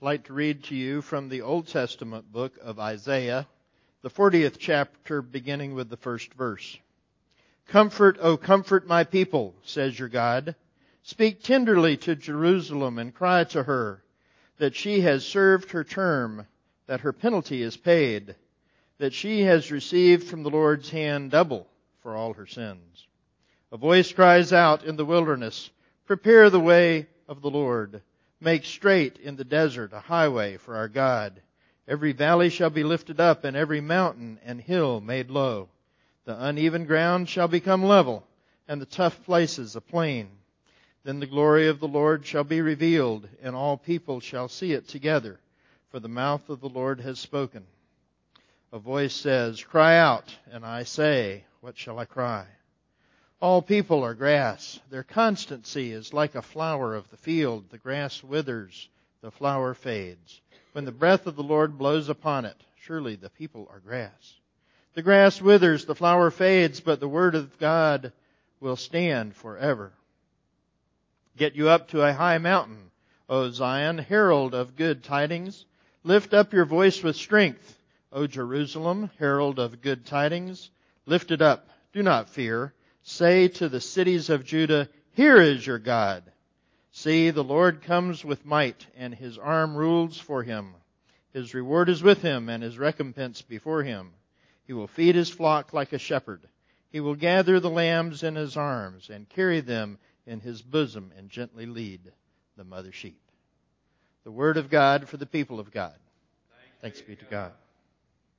I'd like to read to you from the Old Testament book of Isaiah, the 40th chapter, beginning with the first verse. Comfort, O comfort my people, says your God. Speak tenderly to Jerusalem and cry to her that she has served her term, that her penalty is paid, that she has received from the Lord's hand double for all her sins. A voice cries out in the wilderness, prepare the way of the Lord. Make straight in the desert a highway for our God. Every valley shall be lifted up, and every mountain and hill made low. The uneven ground shall become level, and the tough places a plain. Then the glory of the Lord shall be revealed, and all people shall see it together, for the mouth of the Lord has spoken. A voice says, cry out, and I say, what shall I cry? All people are grass. Their constancy is like a flower of the field. The grass withers, the flower fades. When the breath of the Lord blows upon it, surely the people are grass. The grass withers, the flower fades, but the word of God will stand forever. Get you up to a high mountain, O Zion, herald of good tidings. Lift up your voice with strength, O Jerusalem, herald of good tidings. Lift it up, do not fear. Say to the cities of Judah, here is your God. See, the Lord comes with might, and his arm rules for him. His reward is with him, and his recompense before him. He will feed his flock like a shepherd. He will gather the lambs in his arms, and carry them in his bosom, and gently lead the mother sheep. The word of God for the people of God. Thanks be to God.